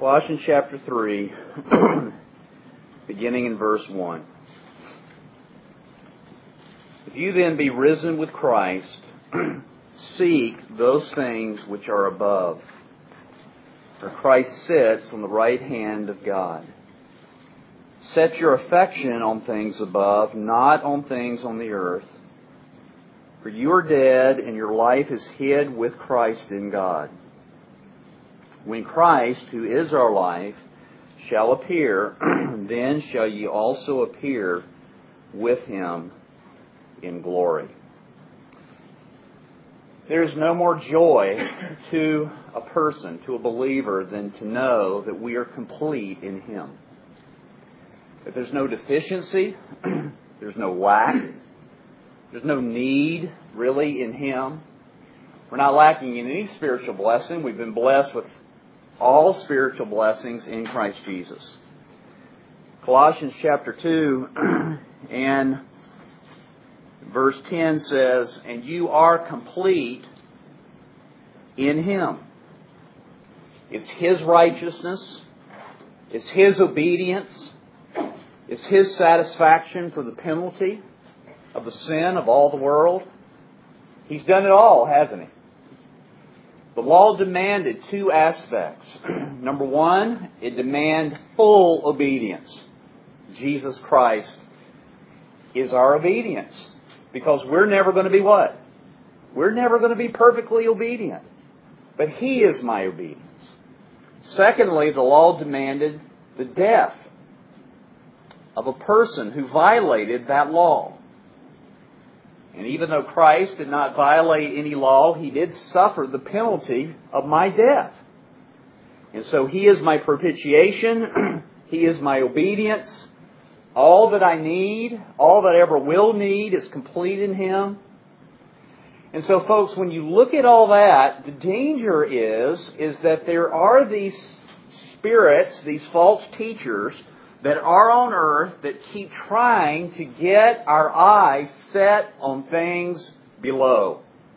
Colossians chapter 3, beginning in verse 1. If you then be risen with Christ, seek those things which are above, where Christ sits on the right hand of God. Set your affection on things above, not on things on the earth. For you are dead, and your life is hid with Christ in God. When Christ, who is our life, shall appear, then shall ye also appear with Him in glory. There is no more joy to a person, to a believer, than to know that we are complete in Him. That there's no deficiency, there's no lack, there's no need really in Him. We're not lacking in any spiritual blessing. We've been blessed with all spiritual blessings in Christ Jesus. Colossians chapter 2 and verse 10 says, "And you are complete in Him." It's His righteousness. It's His obedience. It's His satisfaction for the penalty of the sin of all the world. He's done it all, hasn't He? The law demanded two aspects. Number one, it demanded full obedience. Jesus Christ is our obedience. Because we're never going to be what? We're never going to be perfectly obedient. But He is my obedience. Secondly, the law demanded the death of a person who violated that law. And even though Christ did not violate any law, He did suffer the penalty of my death. And so He is my propitiation. He is my obedience. All that I need, all that I ever will need, is complete in Him. And so, folks, when you look at all that, the danger is that there are these spirits, these false teachers, that are on earth that keep trying to get our eyes set on things below.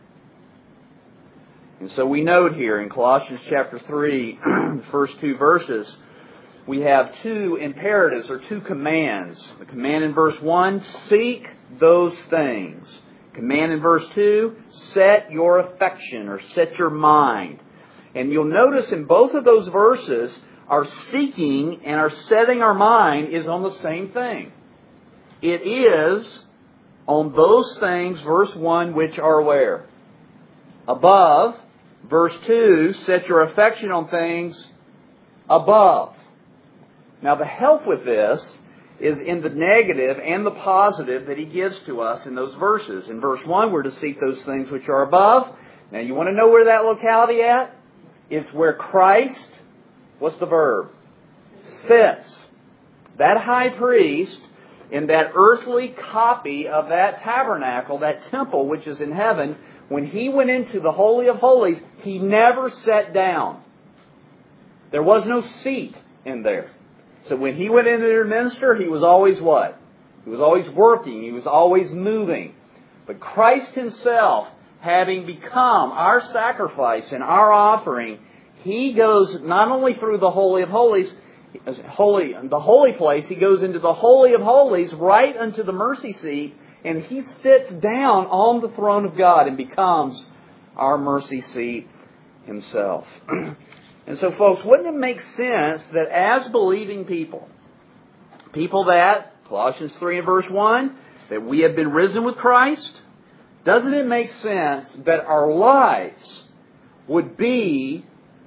And so we note here in Colossians chapter 3, the first two verses, we have two imperatives or two commands. The command in verse 1, seek those things. Command in verse 2, set your affection or set your mind. And you'll notice in both of those verses, our seeking and our setting our mind is on the same thing. It is on those things, verse 1, which are where? Above. Verse 2, set your affection on things above. Now the help with this is in the negative and the positive that He gives to us in those verses. In verse 1, we're to seek those things which are above. Now you want to know where that locality at? It's where Christ, what's the verb? Sits. That high priest in that earthly copy of that tabernacle, that temple which is in heaven, when He went into the Holy of Holies, He never sat down. There was no seat in there. So when He went in there to minister, He was always what? He was always working. He was always moving. But Christ Himself, having become our sacrifice and our offering, He goes not only through the Holy of Holies, the holy place, He goes into the Holy of Holies, right unto the mercy seat, and He sits down on the throne of God and becomes our mercy seat Himself. And so, folks, wouldn't it make sense that as believing people that, Colossians 3 and verse 1, that we have been risen with Christ, doesn't it make sense that our lives would be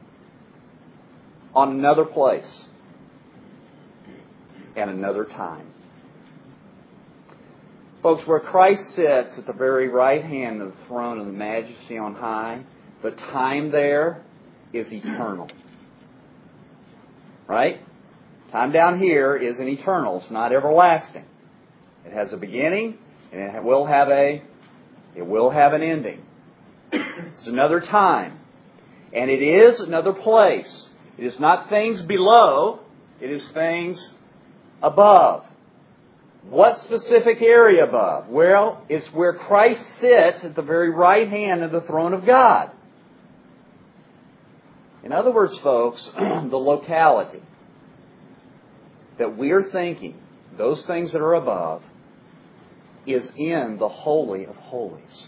on another place and another time? Folks, where Christ sits at the very right hand of the throne of the Majesty on high, the time there is eternal. Right? Time down here isn't eternal. It's not everlasting. It has a beginning and it will have an ending. It's another time. And it is another place. It is not things below. It is things above. What specific area above? Well, it's where Christ sits at the very right hand of the throne of God. In other words, folks, the locality that we're thinking, those things that are above, is in the Holy of Holies.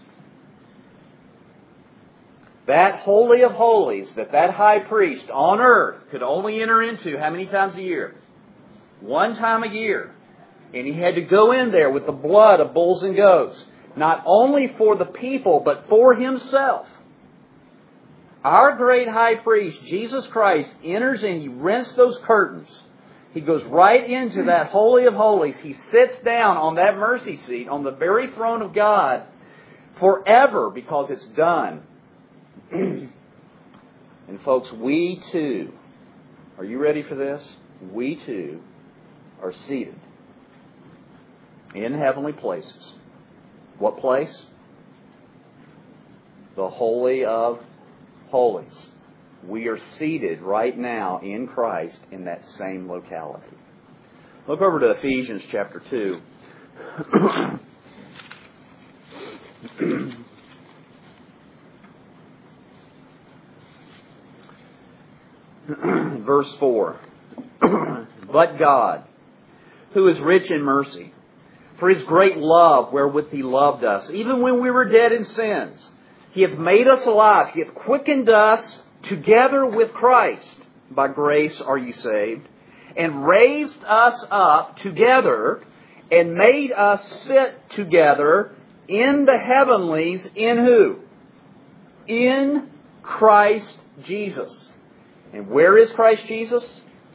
That Holy of Holies that high priest on earth could only enter into how many times a year? One time a year. And he had to go in there with the blood of bulls and goats, not only for the people, but for himself. Our great high priest, Jesus Christ, enters in, he rents those curtains. He goes right into that Holy of Holies. He sits down on that mercy seat, on the very throne of God, forever, because it's done. And folks, we too, are you ready for this? We too are seated in heavenly places. What place? The Holy of Holies. We are seated right now in Christ in that same locality. Look over to Ephesians chapter 2. Verse 4. But God, who is rich in mercy, for His great love wherewith He loved us, even when we were dead in sins, He hath made us alive. He hath quickened us together with Christ. By grace are ye saved. And raised us up together and made us sit together in the heavenlies in who? In Christ Jesus. And where is Christ Jesus?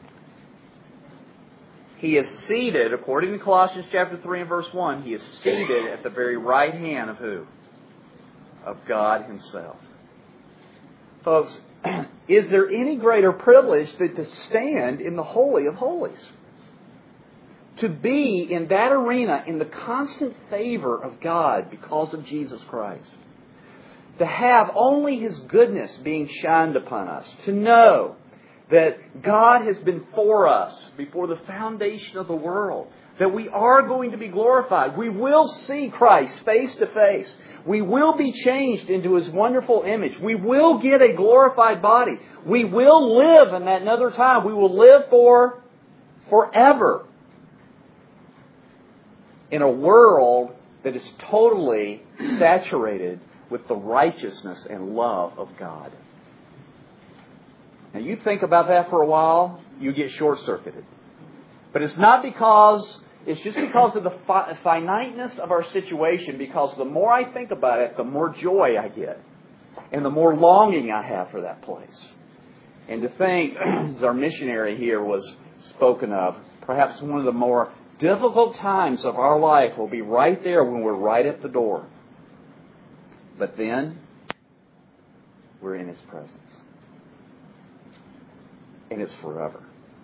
He is seated, according to Colossians chapter 3 and verse 1, He is seated at the very right hand of who? Of God Himself. Folks, is there any greater privilege than to stand in the Holy of Holies? To be in that arena in the constant favor of God because of Jesus Christ. To have only His goodness being shined upon us. To know that God has been for us before the foundation of the world. That we are going to be glorified. We will see Christ face to face. We will be changed into His wonderful image. We will get a glorified body. We will live in that another time. We will live forever. In a world that is totally saturated with the righteousness and love of God. Now you think about that for a while, you get short-circuited. But it's not because... It's just because of the finiteness of our situation, because the more I think about it, the more joy I get. And the more longing I have for that place. And to think, as our missionary here was spoken of, perhaps one of the more difficult times of our life will be right there when we're right at the door. But then, we're in His presence. And it's forever.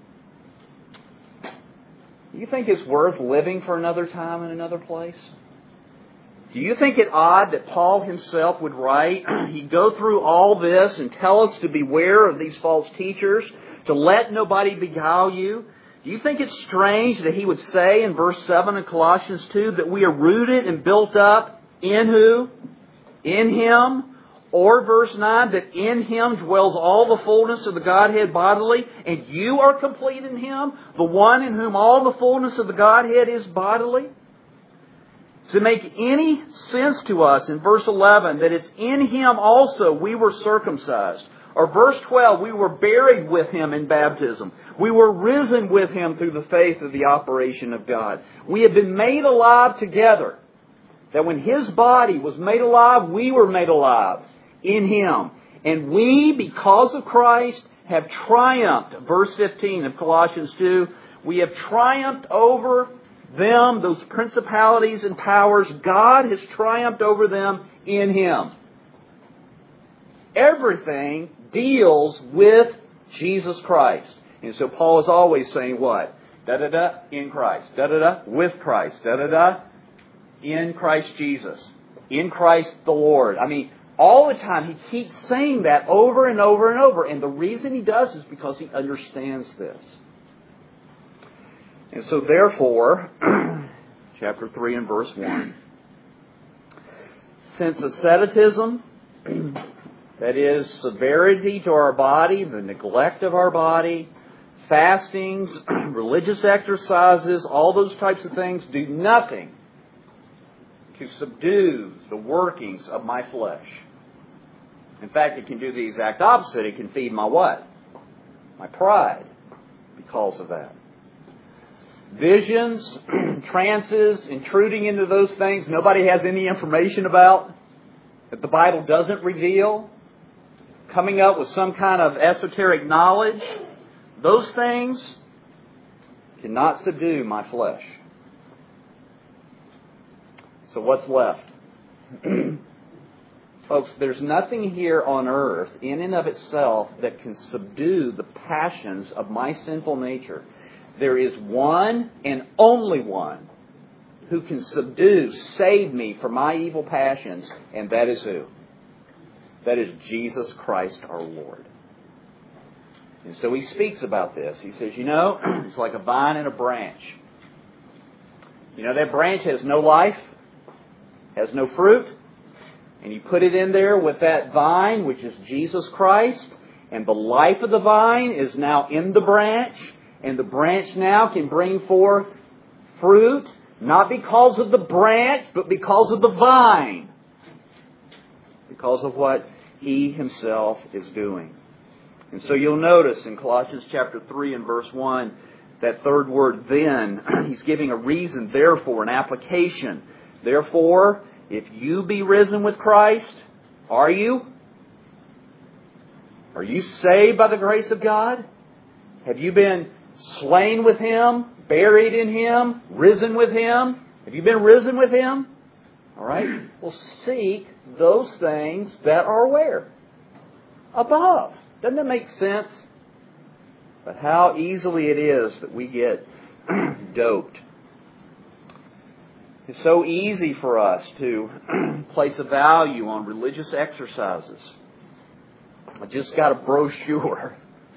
Do you think it's worth living for another time in another place? Do you think it odd that Paul himself would write, he'd go through all this and tell us to beware of these false teachers, to let nobody beguile you? Do you think it's strange that he would say in verse 7 of Colossians 2 that we are rooted and built up in who? In Him. Or verse 9, that in Him dwells all the fullness of the Godhead bodily, and you are complete in Him, the one in whom all the fullness of the Godhead is bodily? Does it make any sense to us in verse 11 that it's in Him also we were circumcised? Or verse 12, we were buried with Him in baptism. We were risen with Him through the faith of the operation of God. We have been made alive together. That when His body was made alive, we were made alive in Him. And we, because of Christ, have triumphed. Verse 15 of Colossians 2, we have triumphed over them, those principalities and powers. God has triumphed over them in Him. Everything deals with Jesus Christ. And so Paul is always saying what? Da-da-da, in Christ. Da-da-da, with Christ. Da-da-da, in Christ Jesus. In Christ the Lord. I mean, all the time he keeps saying that over and over and over. And the reason he does is because he understands this. And so therefore, chapter 3 and verse 1, since asceticism That is, severity to our body, the neglect of our body, fastings, religious exercises, all those types of things do nothing to subdue the workings of my flesh. In fact, it can do the exact opposite. It can feed my what? My pride because of that. Visions, trances, intruding into those things nobody has any information about, that the Bible doesn't reveal, coming up with some kind of esoteric knowledge, those things cannot subdue my flesh. So what's left? Folks, there's nothing here on earth in and of itself that can subdue the passions of my sinful nature. There is one and only one who can subdue, save me from my evil passions, and that is who? That is Jesus Christ our Lord. And so he speaks about this. He says, it's like a vine and a branch. That branch has no life, has no fruit, and you put it in there with that vine, which is Jesus Christ, and the life of the vine is now in the branch, and the branch now can bring forth fruit, not because of the branch, but because of the vine. Because of what He Himself is doing. And so you'll notice in Colossians chapter 3 and verse 1, that third word, then, he's giving a reason, therefore, an application. Therefore, if you be risen with Christ, are you? Are you saved by the grace of God? Have you been slain with Him, buried in Him, risen with Him? Have you been risen with Him? All right. Well, seek those things that are where? Above. Doesn't that make sense? But how easily it is that we get doped. It's so easy for us to place a value on religious exercises. I just got a brochure.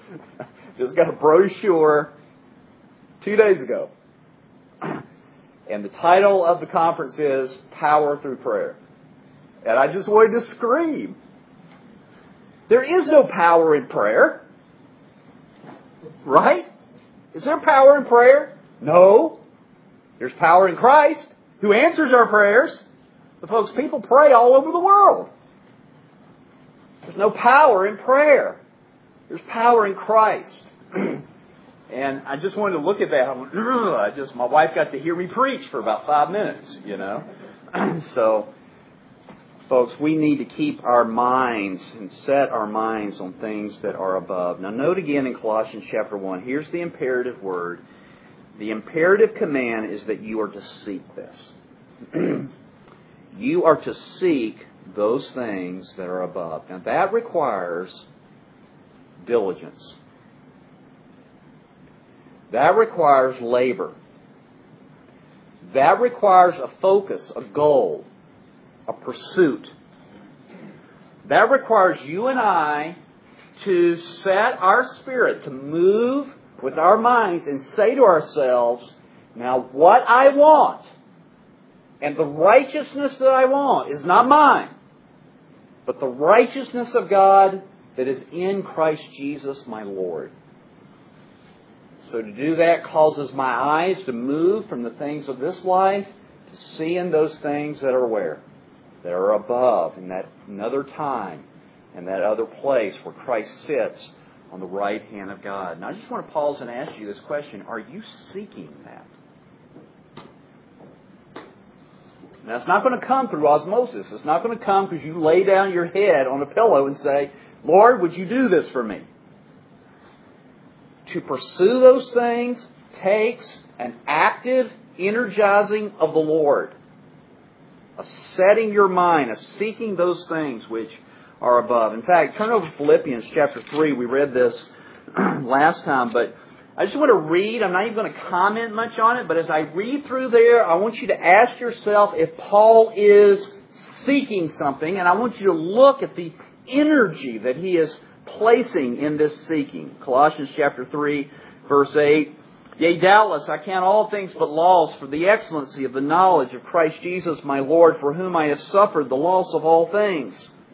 2 days ago. And the title of the conference is Power Through Prayer. And I just wanted to scream. There is no power in prayer. Right? Is there power in prayer? No. There's power in Christ, who answers our prayers. But folks, people pray all over the world. There's no power in prayer. There's power in Christ. And I just wanted to look at that. My wife got to hear me preach for about 5 minutes, So, folks, we need to keep our minds and set our minds on things that are above. Now, note again in Colossians chapter 1, here's the imperative word. The imperative command is that you are to seek this. You are to seek those things that are above. Now, that requires diligence. That requires labor. That requires a focus, a goal, a pursuit. That requires you and I to set our spirit, to move with our minds and say to ourselves, now what I want and the righteousness that I want is not mine, but the righteousness of God that is in Christ Jesus my Lord. So to do that causes my eyes to move from the things of this life to see in those things that are where? That are above, in that another time, and that other place where Christ sits on the right hand of God. Now I just want to pause and ask you this question. Are you seeking that? Now it's not going to come through osmosis. It's not going to come because you lay down your head on a pillow and say, Lord, would you do this for me? To pursue those things takes an active energizing of the Lord. A setting your mind, a seeking those things which are above. In fact, turn over to Philippians chapter 3. We read this last time, but I just want to read. I'm not even going to comment much on it, but as I read through there, I want you to ask yourself if Paul is seeking something, and I want you to look at the energy that he is placing in this seeking. Colossians chapter 3, verse 8. Yea, doubtless, I count all things but loss for the excellency of the knowledge of Christ Jesus my Lord, for whom I have suffered the loss of all things,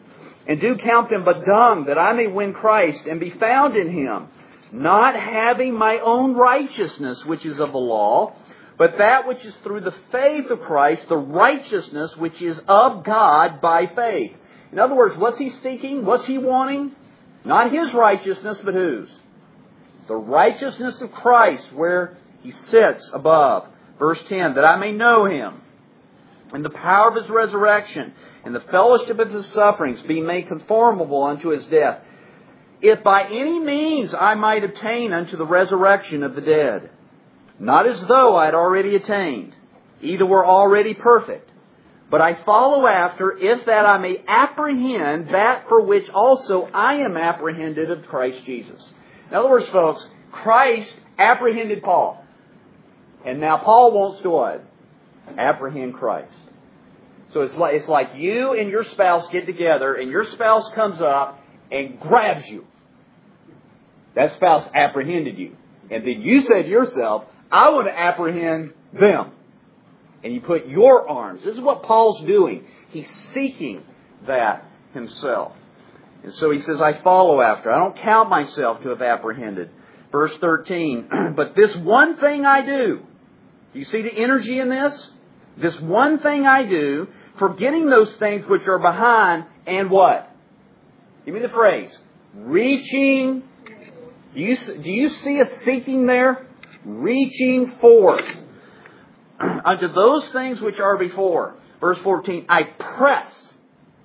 and do count them but dung, that I may win Christ and be found in Him, not having my own righteousness, which is of the law, but that which is through the faith of Christ, the righteousness which is of God by faith. In other words, what's he seeking? What's he wanting? Not his righteousness, but whose? The righteousness of Christ, where He sits above. Verse 10, that I may know Him, and the power of His resurrection, and the fellowship of His sufferings, being made conformable unto His death, if by any means I might obtain unto the resurrection of the dead. Not as though I had already attained, either were already perfect, but I follow after, if that I may apprehend that for which also I am apprehended of Christ Jesus. In other words, folks, Christ apprehended Paul. And now Paul wants to what? Apprehend Christ. So it's like you and your spouse get together, and your spouse comes up and grabs you. That spouse apprehended you. And then you said to yourself, I want to apprehend them. And you put your arms. This is what Paul's doing. He's seeking that himself. And so he says, I follow after. I don't count myself to have apprehended. Verse 13, but this one thing I do. Do you see the energy in this? This one thing I do, forgetting those things which are behind, and what? Give me the phrase. Reaching. Do you see a seeking there? Reaching forth unto those things which are before. Verse 14, I press.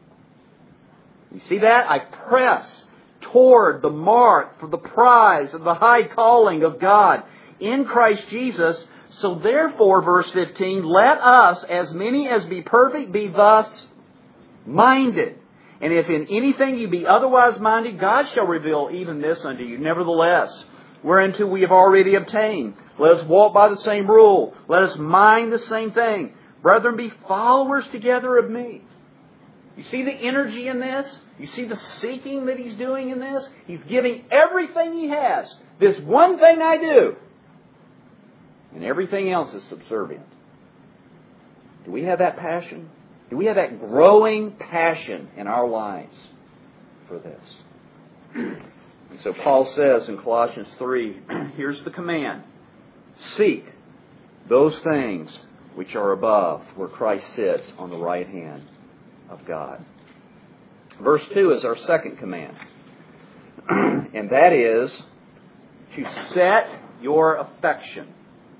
You see that? I press toward the mark for the prize of the high calling of God in Christ Jesus. So therefore, verse 15, let us, as many as be perfect, be thus minded. And if in anything you be otherwise minded, God shall reveal even this unto you. Nevertheless, whereunto we have already obtained, let us walk by the same rule. Let us mind the same thing. Brethren, be followers together of me. You see the energy in this? You see the seeking that he's doing in this? He's giving everything he has. This one thing I do. And everything else is subservient. Do we have that passion? Do we have that growing passion in our lives for this? And so Paul says in Colossians 3, here's the command. Seek those things which are above, where Christ sits on the right hand of God. Verse 2 is our second command. And that is to set your affection,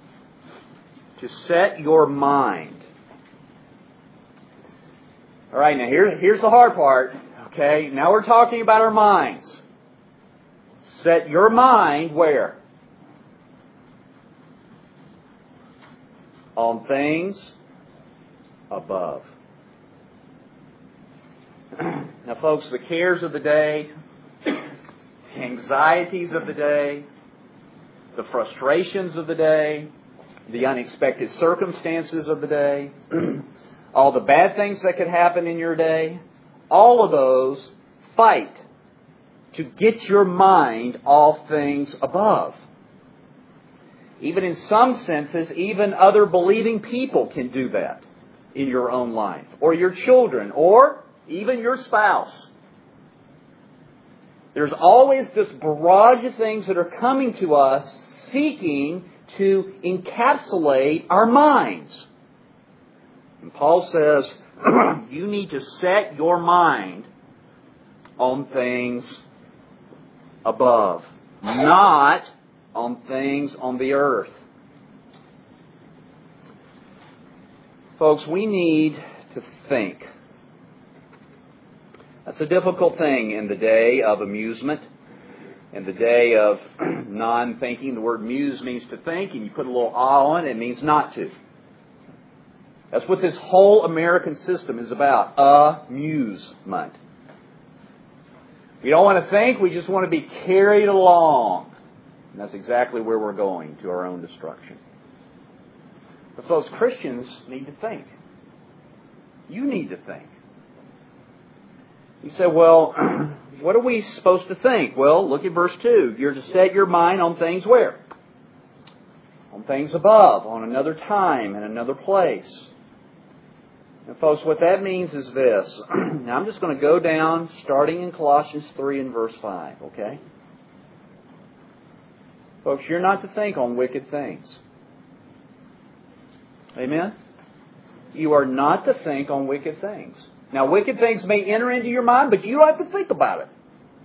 to set your mind. All right, now here's the hard part. Okay, now we're talking about our minds. Set your mind where? On things above. Now, folks, the cares of the day, the anxieties of the day, the frustrations of the day, the unexpected circumstances of the day, all the bad things that could happen in your day, all of those fight to get your mind off things above. Even in some senses, even other believing people can do that in your own life, or your children, or even your spouse. There's always this barrage of things that are coming to us seeking to encapsulate our minds. And Paul says, you need to set your mind on things above, not on things on the earth. Folks, we need to think. That's a difficult thing in the day of amusement, in the day of non-thinking. The word muse means to think, and you put a little ah on it, it means not to. That's what this whole American system is about, amusement. We don't want to think, we just want to be carried along. And that's exactly where we're going, to our own destruction. But folks, Christians need to think. You need to think. You say, well, what are we supposed to think? Well, look at verse 2. You're to set your mind on things where? On things above, on another time and another place. And folks, what that means is this. Now I'm just going to go down starting in Colossians 3 and verse 5, okay? Folks, you're not to think on wicked things. Amen? You are not to think on wicked things. Now, wicked things may enter into your mind, but you don't have to think about it.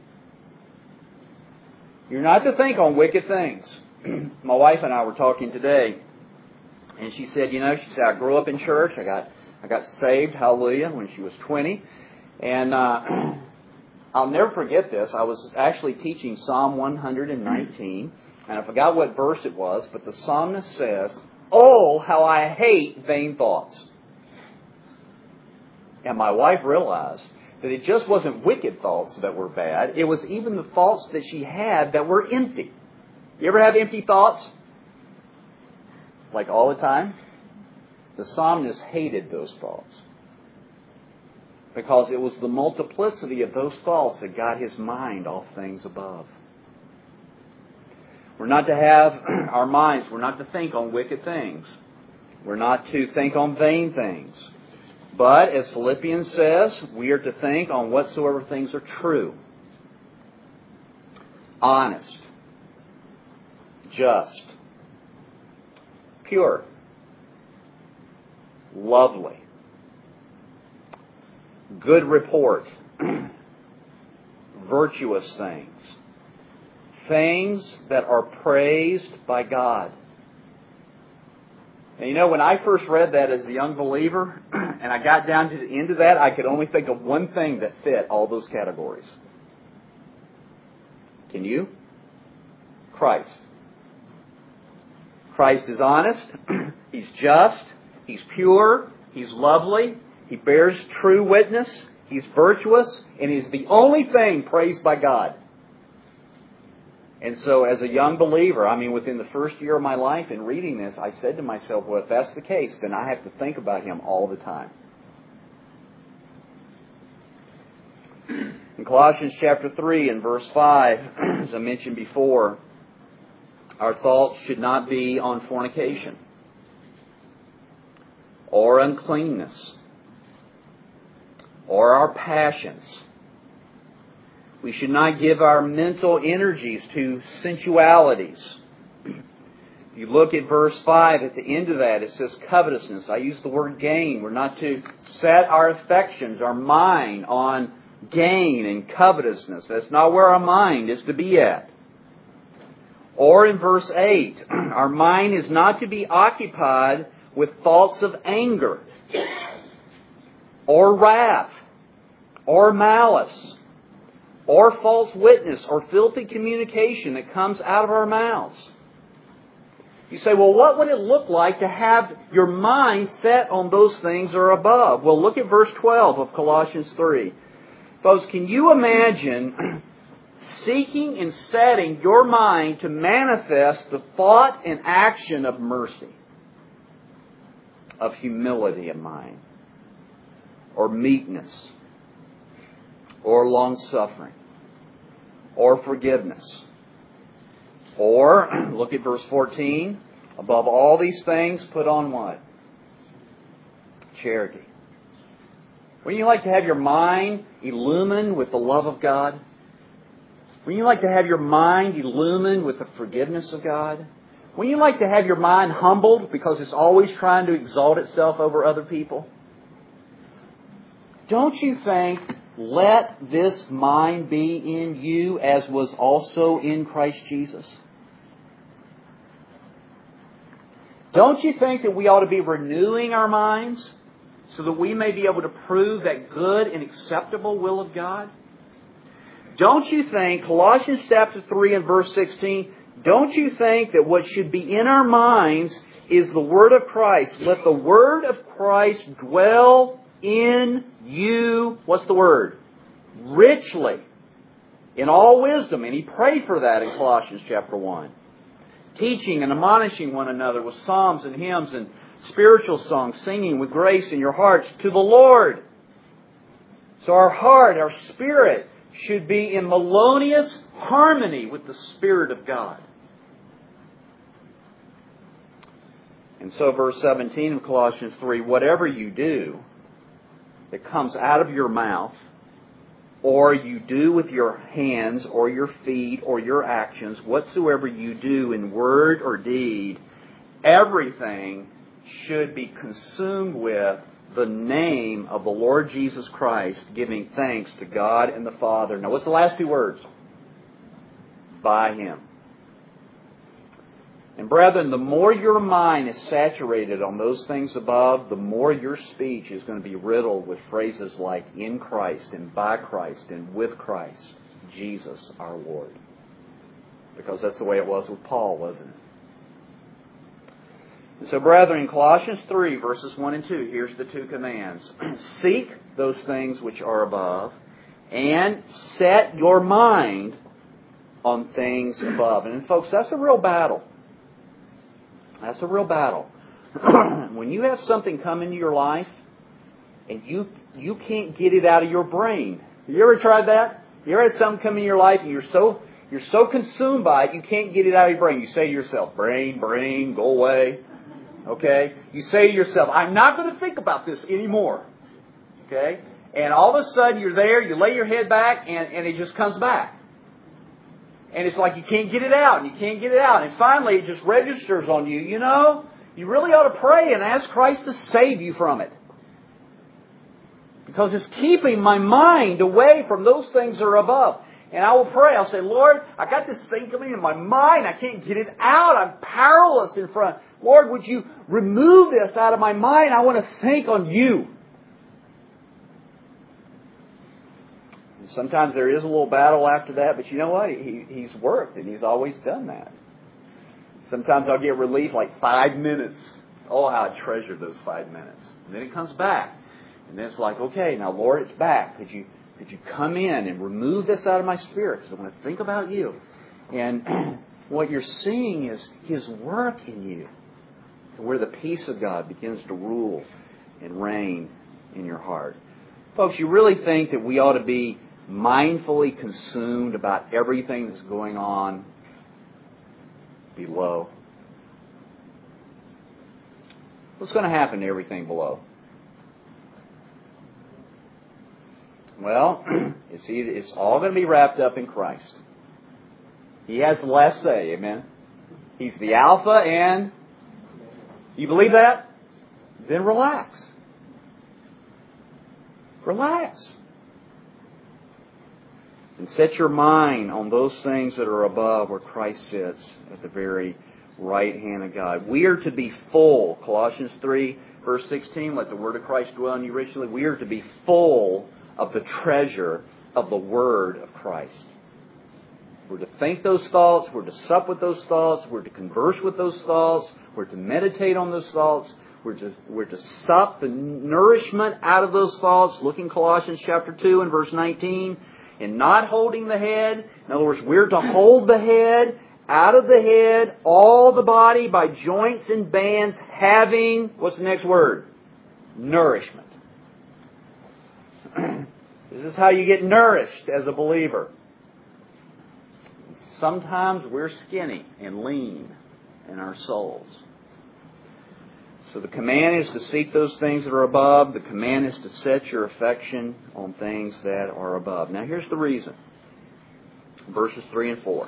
You're not to think on wicked things. My wife and I were talking today, and she said, I grew up in church. I got saved, hallelujah, when she was 20. And I'll never forget this. I was actually teaching Psalm 119, and I forgot what verse it was, but the psalmist says, "Oh, how I hate vain thoughts." And my wife realized that it just wasn't wicked thoughts that were bad. It was even the thoughts that she had that were empty. You ever have empty thoughts? Like all the time? The psalmist hated those thoughts. Because it was the multiplicity of those thoughts that got his mind off things above. We're not to have our minds, we're not to think on wicked things. We're not to think on vain things. But, as Philippians says, we are to think on whatsoever things are true, honest, just, pure, lovely, good report, virtuous things, things that are praised by God. And when I first read that as a young believer, and I got down to the end of that, I could only think of one thing that fit all those categories. Can you? Christ. Christ is honest. He's just. He's pure. He's lovely. He bears true witness. He's virtuous. And He's the only thing praised by God. And so as a young believer, within the first year of my life in reading this, I said to myself, well, if that's the case, then I have to think about Him all the time. In Colossians chapter 3 and verse 5, as I mentioned before, our thoughts should not be on fornication or uncleanness or our passions. We should not give our mental energies to sensualities. If you look at verse 5, at the end of that, it says covetousness. I use the word gain. We're not to set our affections, our mind, on gain and covetousness. That's not where our mind is to be at. Or in verse 8, our mind is not to be occupied with thoughts of anger, or wrath, or malice, or false witness, or filthy communication that comes out of our mouths. You say, well, what would it look like to have your mind set on those things or above? Well, look at verse 12 of Colossians 3. Folks, can you imagine seeking and setting your mind to manifest the thought and action of mercy, of humility of mind, or meekness, or long-suffering, or forgiveness? Or, look at verse 14, above all these things, put on what? Charity. Wouldn't you like to have your mind illumined with the love of God? Wouldn't you like to have your mind illumined with the forgiveness of God? Wouldn't you like to have your mind humbled because it's always trying to exalt itself over other people? Don't you think, let this mind be in you as was also in Christ Jesus? Don't you think that we ought to be renewing our minds so that we may be able to prove that good and acceptable will of God? Don't you think, Colossians chapter 3 and verse 16, don't you think that what should be in our minds is the Word of Christ? Let the Word of Christ dwell in you, what's the word? Richly, in all wisdom. And he prayed for that in Colossians chapter 1. Teaching and admonishing one another with psalms and hymns and spiritual songs, singing with grace in your hearts to the Lord. So our heart, our spirit, should be in melodious harmony with the Spirit of God. And so verse 17 of Colossians 3, whatever you do, that comes out of your mouth, or you do with your hands or your feet or your actions, whatsoever you do in word or deed, everything should be consumed with the name of the Lord Jesus Christ, giving thanks to God and the Father. Now, what's the last two words? By Him. And brethren, the more your mind is saturated on those things above, the more your speech is going to be riddled with phrases like in Christ and by Christ and with Christ, Jesus our Lord. Because that's the way it was with Paul, wasn't it? And so, brethren, in Colossians 3, verses 1 and 2, here's the two commands. Seek those things which are above, and set your mind on things above. And folks, that's a real battle. That's a real battle. When you have something come into your life and you can't get it out of your brain. Have you ever tried that? You ever had something come in your life and you're so consumed by it you can't get it out of your brain. You say to yourself, brain, go away. Okay? You say to yourself, I'm not going to think about this anymore. Okay? And all of a sudden you're there, you lay your head back and it just comes back. And it's like you can't get it out, and you can't get it out. And finally, it just registers on you. You know, you really ought to pray and ask Christ to save you from it. Because it's keeping my mind away from those things that are above. And I will pray. I'll say, Lord, I got this thing coming in my mind. I can't get it out. I'm powerless in front. Lord, would you remove this out of my mind? I want to think on you. Sometimes there is a little battle after that, but you know what? He's worked, and He's always done that. Sometimes I'll get relief like 5 minutes. Oh, how I treasure those 5 minutes. And then it comes back. And then it's like, okay, now Lord, it's back. Could you come in and remove this out of my spirit? Because I want to think about you. And what you're seeing is His work in you. To where the peace of God begins to rule and reign in your heart. Folks, you really think that we ought to be mindfully consumed about everything that's going on below? What's going to happen to everything below? Well, it's all going to be wrapped up in Christ. He has the last say, amen? He's the Alpha and... You believe that? Then relax. Relax. And set your mind on those things that are above where Christ sits at the very right hand of God. We are to be full. Colossians 3, verse 16, let the word of Christ dwell in you richly. We are to be full of the treasure of the word of Christ. We're to think those thoughts. We're to sup with those thoughts. We're to converse with those thoughts. We're to meditate on those thoughts. We're to sup the nourishment out of those thoughts. Look in Colossians chapter 2 and verse 19. And not holding the head. In other words, we're to hold the head, out of the head, all the body by joints and bands, having, what's the next word? Nourishment. This is how you get nourished as a believer. Sometimes we're skinny and lean in our souls. So the command is to seek those things that are above. The command is to set your affection on things that are above. Now here's the reason. Verses 3 and 4.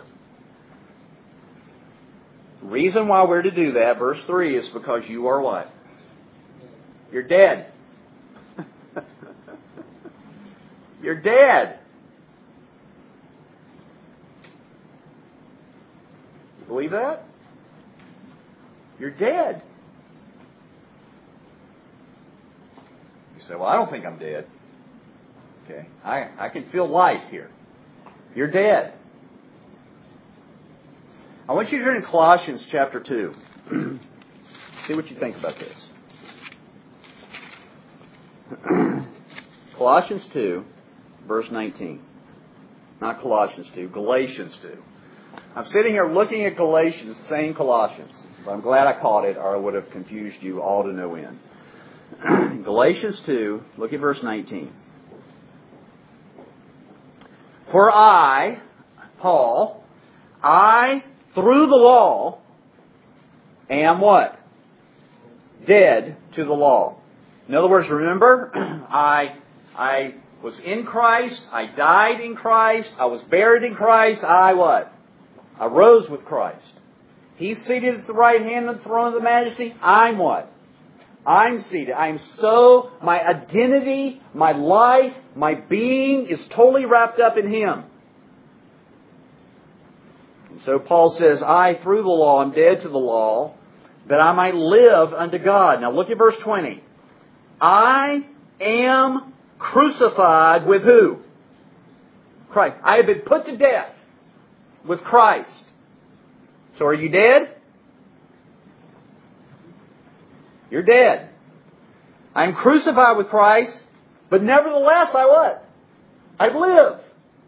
The reason why we're to do that, verse 3, is because you are what? You're dead. You're dead. You believe that? You're dead. You say, well, I don't think I'm dead. Okay, I can feel life here. You're dead. I want you to turn to Colossians chapter 2. See what you think about this. Colossians 2, verse 19. Not Colossians 2, Galatians 2. I'm sitting here looking at Galatians, saying Colossians. But I'm glad I caught it, or I would have confused you all to no end. Galatians 2, look at verse 19. For I, Paul, through the law, am what? Dead to the law. In other words, remember, I was in Christ, I died in Christ, I was buried in Christ, I what? I rose with Christ. He's seated at the right hand of the throne of the majesty. I'm what? I'm seated. My identity, my life, my being is totally wrapped up in Him. And so Paul says, I, through the law, am dead to the law, that I might live unto God. Now look at verse 20. I am crucified with who? Christ. I have been put to death with Christ. So are you dead? You're dead. I'm crucified with Christ, but nevertheless I what? I live.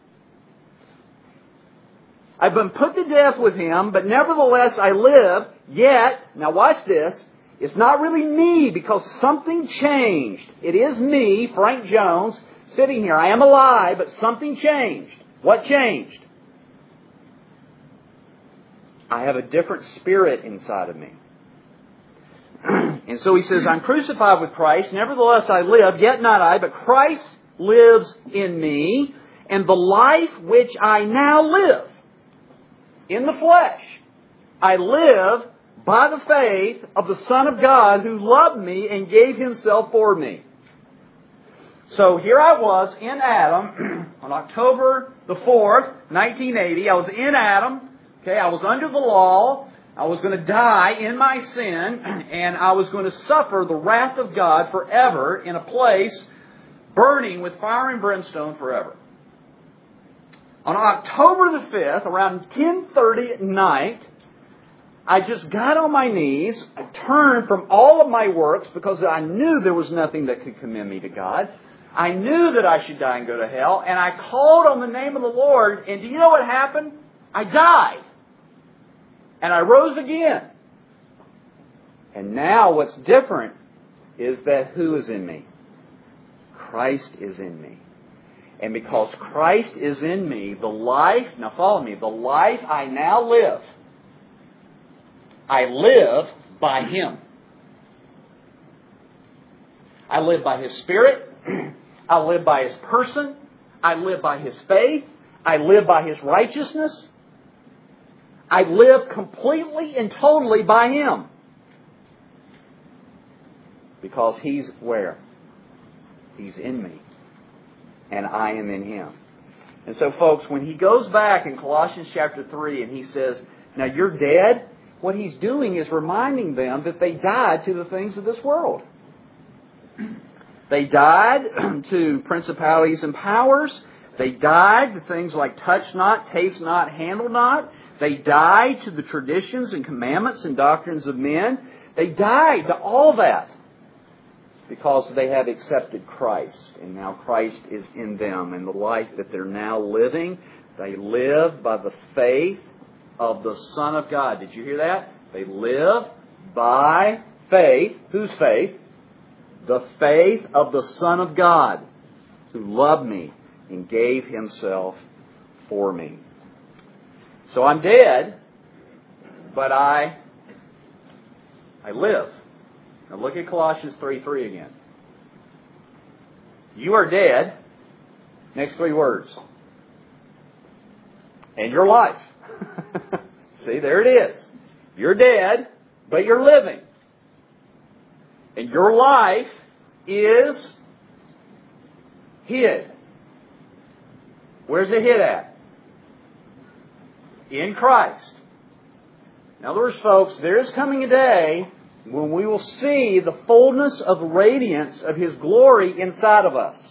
I've been put to death with Him, but nevertheless I live, yet, now watch this, it's not really me because something changed. It is me, Frank Jones, sitting here. I am alive, but something changed. What changed? I have a different spirit inside of me. And so he says, I'm crucified with Christ, nevertheless I live, yet not I, but Christ lives in me, and the life which I now live in the flesh, I live by the faith of the Son of God who loved me and gave Himself for me. So here I was in Adam on October the 4th, 1980. I was in Adam. Okay, I was under the law. I was going to die in my sin, and I was going to suffer the wrath of God forever in a place burning with fire and brimstone forever. On October the 5th, around 10:30 at night, I just got on my knees. I turned from all of my works because I knew there was nothing that could commend me to God. I knew that I should die and go to hell, and I called on the name of the Lord, and do you know what happened? I died. And I rose again. And now what's different is that who is in me? Christ is in me. And because Christ is in me, the life, now follow me, the life I now live, I live by Him. I live by His Spirit. I live by His person. I live by His faith. I live by His righteousness. I live completely and totally by Him. Because He's where? He's in me. And I am in Him. And so folks, when he goes back in Colossians chapter 3 and he says, now you're dead, what he's doing is reminding them that they died to the things of this world. They died to principalities and powers. They died to things like touch not, taste not, handle not. They died to the traditions and commandments and doctrines of men. They died to all that because they have accepted Christ. And now Christ is in them. And the life that they're now living, they live by the faith of the Son of God. Did you hear that? They live by faith. Whose faith? The faith of the Son of God who loved me and gave Himself for me. So I'm dead, but I live. Now look at Colossians 3:3 again. You are dead. Next three words. And your life. See, there it is. You're dead, but you're living. And your life is hid. Where's it hid at? In Christ. In other words, folks, there is coming a day when we will see the fullness of radiance of His glory inside of us.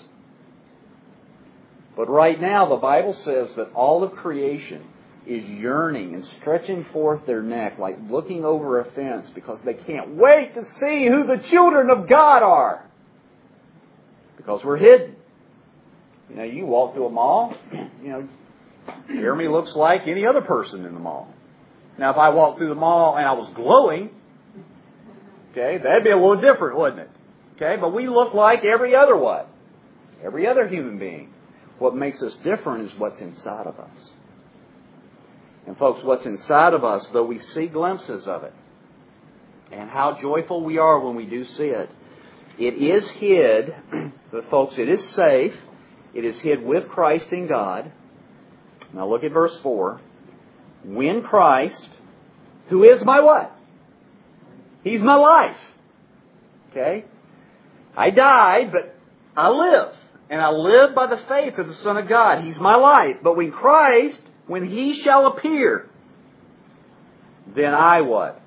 But right now, the Bible says that all of creation is yearning and stretching forth their neck like looking over a fence because they can't wait to see who the children of God are. Because we're hidden. You know, you walk through a mall, Jeremy looks like any other person in the mall. Now, if I walked through the mall and I was glowing, okay, that'd be a little different, wouldn't it? Okay, but we look like every other what? Every other human being. What makes us different is what's inside of us. And folks, what's inside of us, though we see glimpses of it, and how joyful we are when we do see it, It is hid, but folks, it is safe. It is hid with Christ in God. Now look at verse 4. When Christ, who is my what? He's my life. Okay? I died, but I live. And I live by the faith of the Son of God. He's my life. But when Christ, when He shall appear, then I what?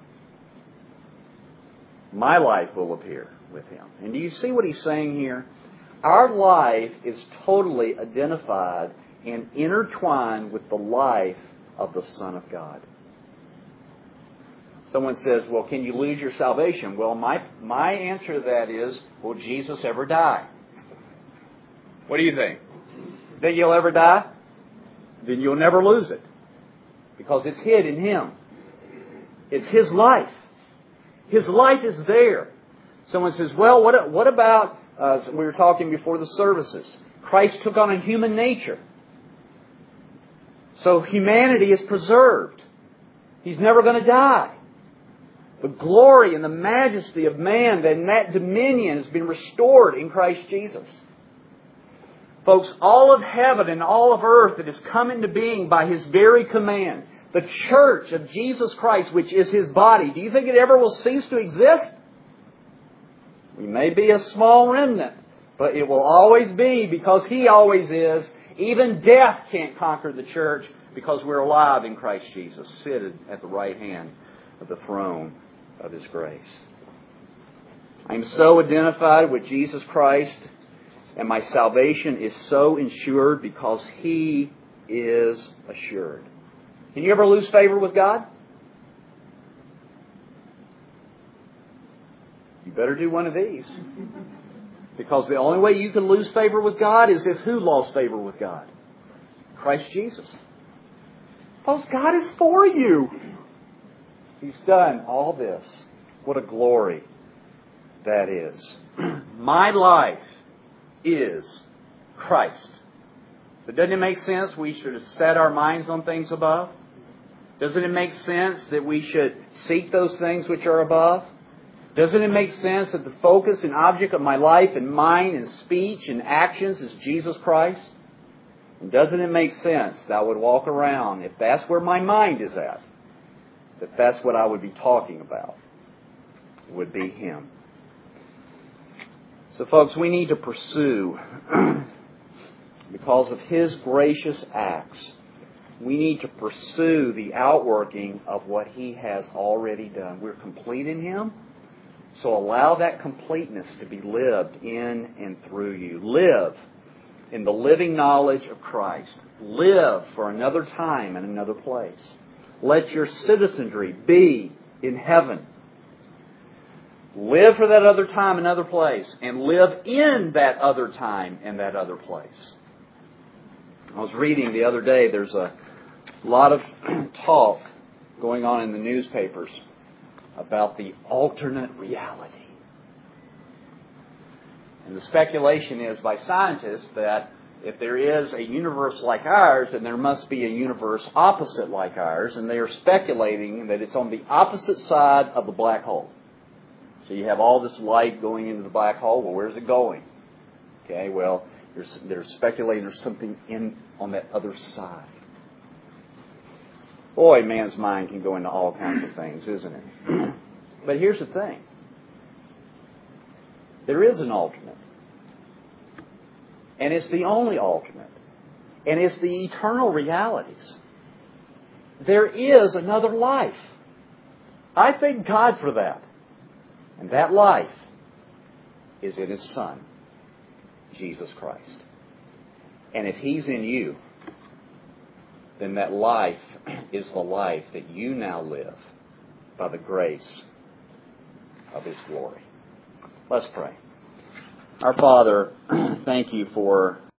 My life will appear with Him. And do you see what He's saying here? Our life is totally identified and intertwined with the life of the Son of God. Someone says, well, can you lose your salvation? Well, my answer to that is, will Jesus ever die? What do you think? Think you'll ever die? Then you'll never lose it. Because it's hid in Him. It's His life. His life is there. Someone says, well, what about, we were talking before the services, Christ took on a human nature. So humanity is preserved. He's never going to die. The glory and the majesty of man and that dominion has been restored in Christ Jesus. Folks, all of heaven and all of earth that has come into being by His very command, the church of Jesus Christ, which is His body, do you think it ever will cease to exist? We may be a small remnant, but it will always be because He always is. Even death can't conquer the church because we're alive in Christ Jesus, seated at the right hand of the throne of His grace. I'm so identified with Jesus Christ, and my salvation is so ensured because He is assured. Can you ever lose favor with God? You better do one of these. Because the only way you can lose favor with God is if who lost favor with God? Christ Jesus. Folks, God is for you. He's done all this. What a glory that is. My life is Christ. So doesn't it make sense we should set our minds on things above? Doesn't it make sense that we should seek those things which are above? Doesn't it make sense that the focus and object of my life and mind and speech and actions is Jesus Christ? And doesn't it make sense that I would walk around, if that's where my mind is at, that that's what I would be talking about? It would be Him. So folks, we need to pursue, because of His gracious acts, we need to pursue the outworking of what He has already done. We're complete in Him. So allow that completeness to be lived in and through you. Live in the living knowledge of Christ. Live for another time and another place. Let your citizenry be in heaven. Live for that other time and other place. And live in that other time and that other place. I was reading the other day, there's a lot of talk going on in the newspapers about the alternate reality. And the speculation is by scientists that if there is a universe like ours, then there must be a universe opposite like ours, and they are speculating that it's on the opposite side of the black hole. So you have all this light going into the black hole. Well, where's it going? Okay, well, they're speculating there's something on that other side. Boy, man's mind can go into all kinds of things, isn't it? But here's the thing. There is an alternate. And it's the only alternate. And it's the eternal realities. There is another life. I thank God for that. And that life is in His Son, Jesus Christ. And if He's in you, then that life is the life that you now live by the grace of His glory. Let's pray. Our Father, thank You for